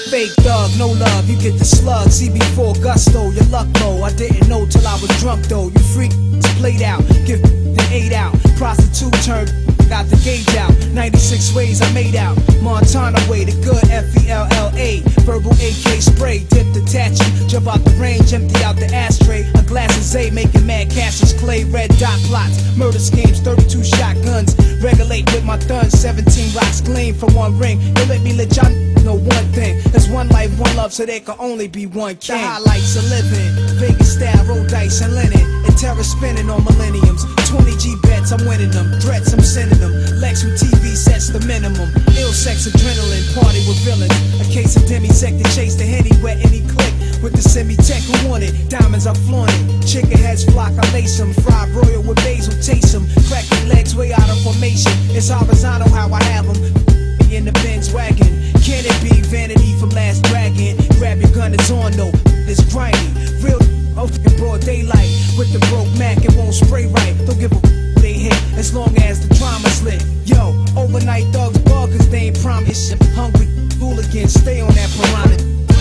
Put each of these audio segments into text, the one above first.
fake thug, no love, you get the slug. CB4 gusto, your luck low. I didn't know till I was drunk though. You freak, played out, give the 8 out. Prostitute turned, got the gauge out. 96 ways I made out. Montana way, the good FELLA. Verbal AK spray, dip detach you. Jump out the range, empty out the ashtray. A glass of Zay, making mad Cassius Clay. Red dot plots, murder schemes, 32 shotguns. Regulate with my thuns, 17 rocks gleam for one ring. Don't let me let y'all know one thing. There's one life, one love, so there can only be one king. The highlights of living, Vegas style, roll dice and linen. And terror spinning on millenniums. 20 G bets, I'm winning them. Threats, I'm sending them. Lex with TV sets the minimum. Ill sex, adrenaline, party with villains. A case of demisec to chase the Henny wet any click. With the semi-tech who want it. Diamonds, I flaunt it. Chicken heads flock, I lace them. Fried broil with basil, taste them. Crack your legs way out of formation. It's horizontal how I have them. In the Benz wagon. Can it be vanity from Last Dragon? Grab your gun, it's on though. It's grimy. Real in broad daylight. With the broke Mac, it won't spray right. Don't give a they hit as long as the drama's lit. Yo, overnight thugs bug cause they ain't promised. Hungry hooligans, stay on that piranha.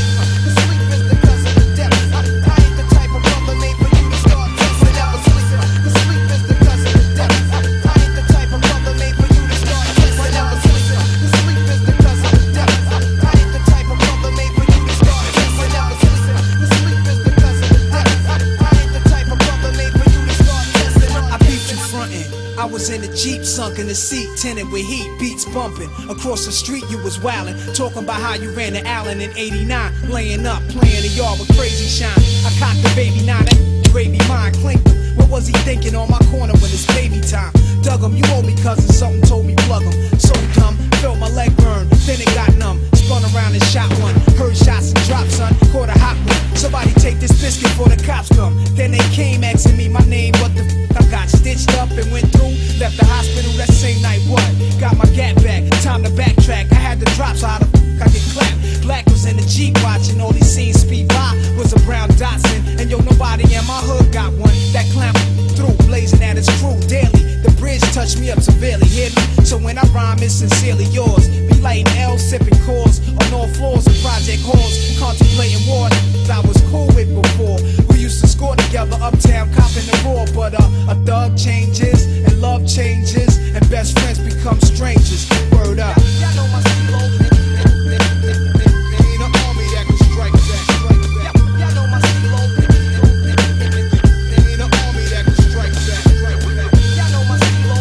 I was in the Jeep, sunk in the seat, tinted with heat, beats bumping. Across the street you was wildin', talking about how you ran to Allen in '89. Laying up, playing the yard with crazy shine. I cocked the baby 9, that gravy mine, clinked him. What was he thinking on my corner when it's baby time? Dug him, you owe me cousin, something told me plug him. So dumb, felt my leg burn, then it got numb. Spun around and shot one, heard shots and drops, son, caught a hot one. Somebody take this biscuit before the cops come. Then they came asking me my name, what the f I got stitched up and went through. Left the hospital that same night, what? Got my gap back, time to backtrack. I had the drops, how the f I get clapped. Black was in the Jeep watching, all these scenes speed by. Was a brown Datsun, and yo, nobody in my hood got one. That clamp through, blazing at its crew daily. The bridge touched me up severely, hear me? So when I rhyme, it's sincerely yours. Be lighting L, sipping cores on all floors of project halls, contemplating war. I was cool with before. We used to score together uptown, copping the raw. But a thug changes, and love changes, and best friends become strangers. Word up. Y'all know my stilo. Ain't an army that can strike back. Y'all know my stilo. Ain't an army that can strike back. Y'all know my stilo.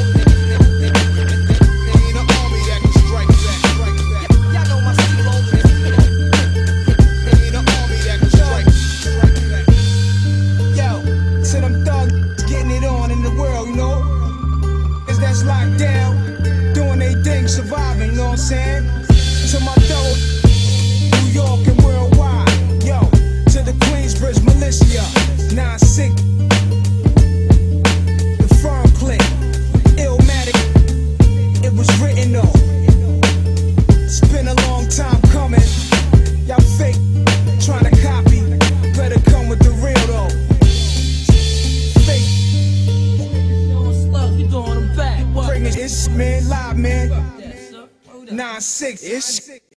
Ain't an army that can strike back. Y'all know my stilo. Ain't an army that can strike back. Yo, to them thugs getting it on in the world, you know? Is that's locked down, doing they thing, surviving, you know what I'm saying? To my thug, New York and worldwide, yo, to the Queensbridge militia, 9-6, the firm click, Illmatic, it was written though. It's been a long time coming, y'all fake, trying to copy, better come with the real though. Fake. Bringing this man live, man. 9-6 ish.